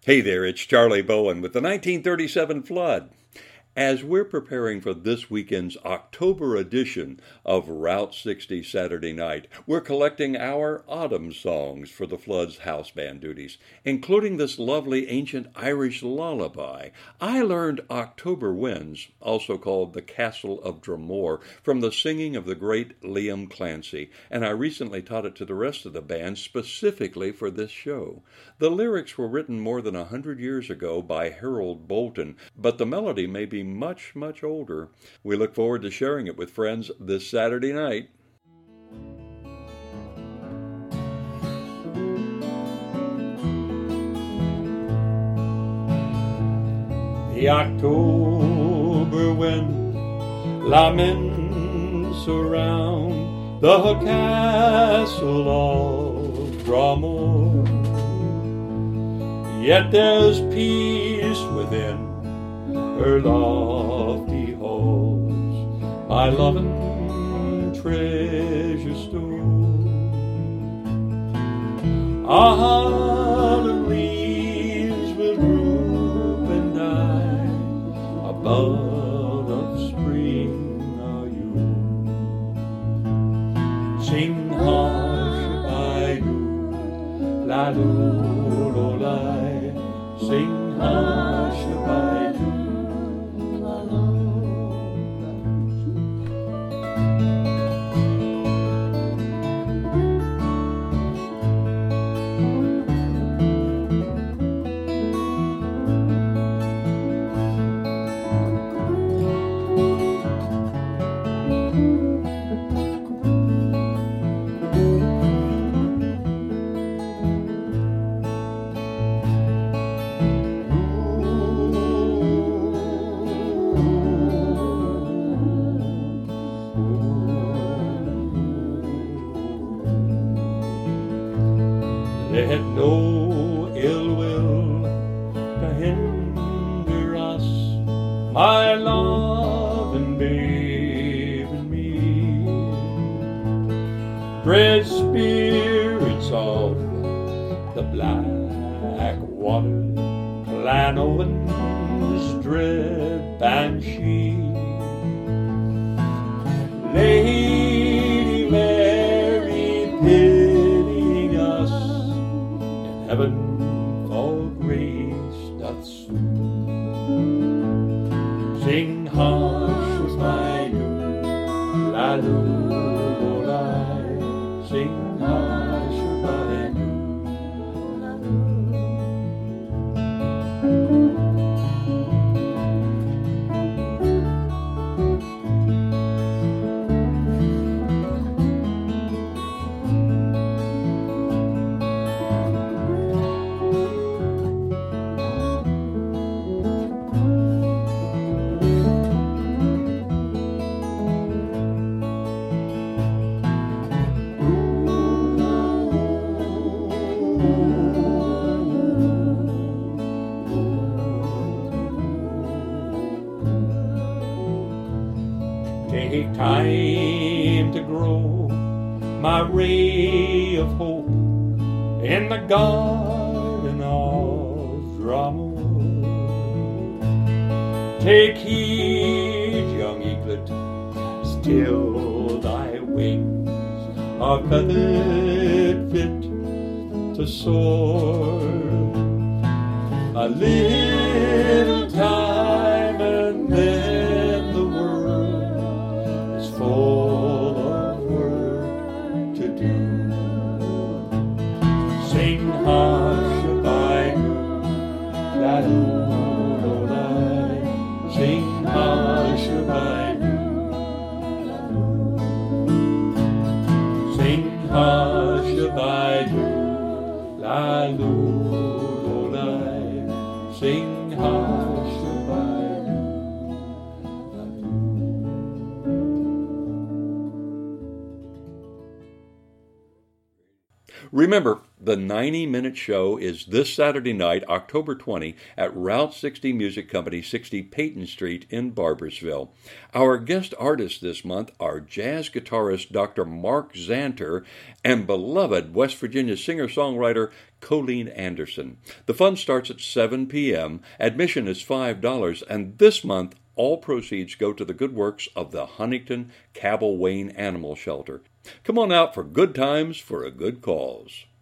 Hey there, it's Charlie Bowen with the 1937 flood. As we're preparing for this weekend's October edition of Route 60 Saturday Night, we're collecting our autumn songs for the flood's house band duties, including this lovely ancient Irish lullaby. I learned October Winds, also called The Castle of Dromore, from the singing of the great Liam Clancy, and I recently taught it to the rest of the band specifically for this show. The lyrics were written more than 100 years ago by Harold Bolton, but the melody may be much, much older. We look forward to sharing it with friends this Saturday night. The October wind laments around the castle of Dromore, yet there's peace within her lofty halls, my love and treasure store. A hundred leaves will droop and die, a bud of spring are you. Sing hush-a-by-doo, la-doo-lo-lie, sing hush-a-by-doo. Let no ill will to hinder us, my love and babe and me. Dread spirits of the black water, Clan Owen's dread banshee. Lady Mary, pitying us, heaven for grace doth sue. Sing hush-a-by-doo, la-doo-lo-lie, sing hush-a-by-doo, la-doo. Take time to grow my ray of hope in the garden of Dromore. Take heed, young eaglet, still thy wings are feathered fit to soar. A little time and then the world is full of work to do. Sing hush-a-by-doo, la-doo-lo-lie, sing hush-a-by-doo, la-doo. Sing hush-a-by-doo, la-doo-lo-lie, sing hush-a-by-doo, la-doo. Remember, The 90-minute show is this Saturday night, October 20, at Route 60 Music Company, 60 Peyton Street in Barboursville. Our guest artists this month are jazz guitarist Dr. Mark Zanter and beloved West Virginia singer-songwriter Colleen Anderson. The fun starts at 7 p.m. Admission is $5, and this month, all proceeds go to the good works of the Huntington Cabell Wayne Animal Shelter. Come on out for good times for a good cause.